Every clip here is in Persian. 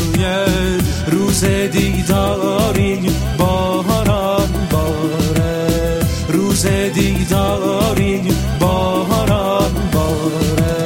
روز دیداری باران باره، روز دیداری باران باره.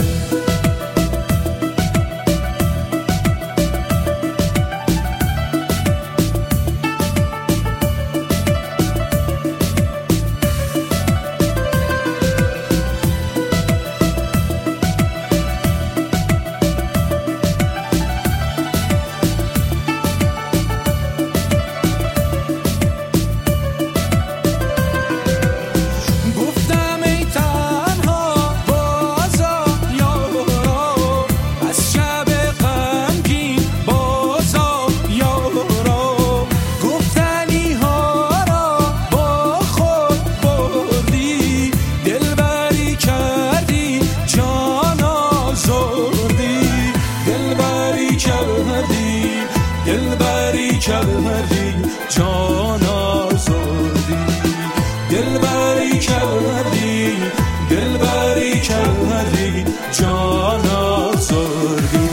دلبری کردی جان آزردی، دلبری کردی، دلبری کردی جان آزردی.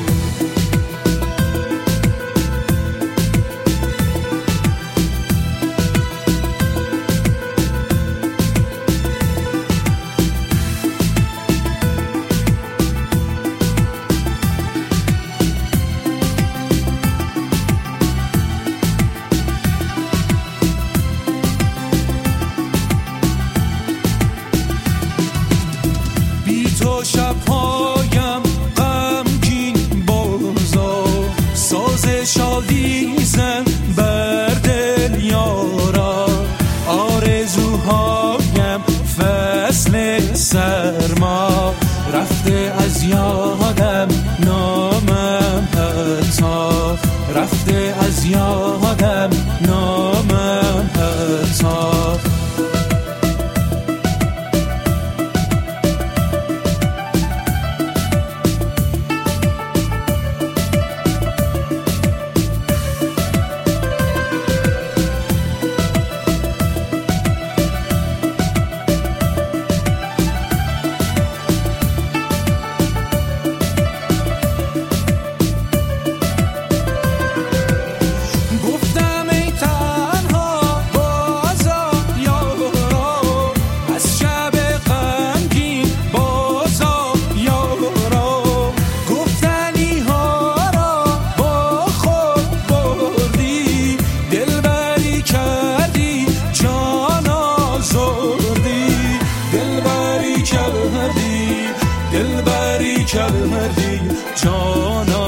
تو شبهایم غمگین بازا، ساز شادی زن بر دل یارا. آرزوهایم فصل سرما، رفته از یادم نامم حتی، رفته از یادم نامم حتی. دلبری کردی جان